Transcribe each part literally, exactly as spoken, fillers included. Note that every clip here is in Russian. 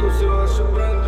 черту все ваши бренды.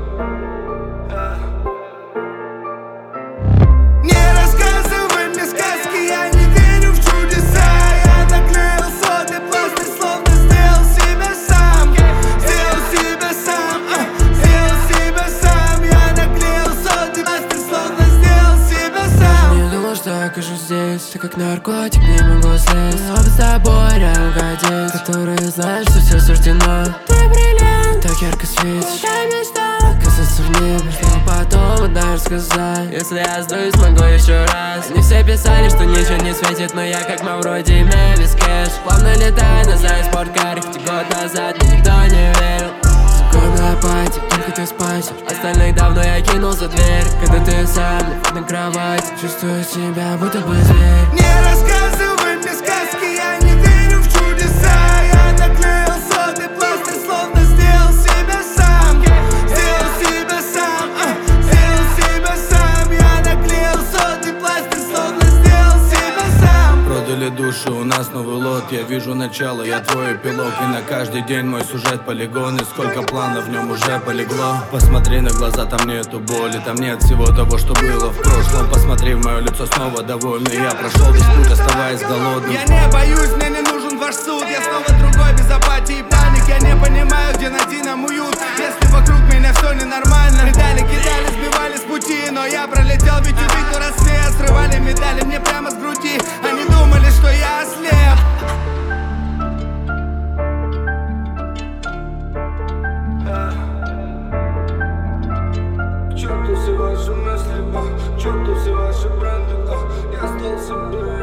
Не рассказывай мне сказки, я не верю в чудеса. Я наклеил сотый пластырь, словно сделал себя сам. Сделал себя сам, сделал себя сам. Я наклеил сотый пластырь, словно сделал себя сам. Не думал, что окажусь здесь, ты как наркотик, не могу слезть. Но с тобой рядом угодить, которые знают, что все суждено. Ты бриллиант, так ярко светишь, я мечта оказаться в небе, что потом однажды сказать. Если я сдуюсь, могу еще раз. Они все писали, что ничего не светит, но я как Мавроди Мелис Кэш. Плавно летаю на своей спорткаре, хоть и год назад мне никто не верил. Секундная пати, только ты спасешь. Остальных давно я кинул за дверь. Когда ты сам на кровати, чувствую себя, будто бы зверь. Не рассказывай мне сказки, я не верю в чудеса. Я наклеил сотый пластырь, словно сделал себя сам. Сделал себя сам, сделал себя сам. Я наклеил сотый пластырь, словно сделал себя сам. Продали души, у нас новый лот. Я вижу начало, я твой эпилог. И на каждый день мой сюжет полигон. И сколько планов в нем уже полегло. Посмотри на глаза, там нету боли. Там нет всего того, что было в прошлом. Посмотри в мое лицо, снова довольный. Я прошел весь путь, оставаясь голодным. Я не боюсь, мне не нужен ваш суд. Я снова другой, без апатии и паник. Я не понимаю, где найти нам уют, если вокруг меня все ненормально. Медали кидали, сбивали с пути, но я пролетел, ведь увидел рассвет. Срывали медали мне прямо с груди. Они думали, что я ослеп. К черту все ваши мысли, к черту все ваши бренды. Я стал себе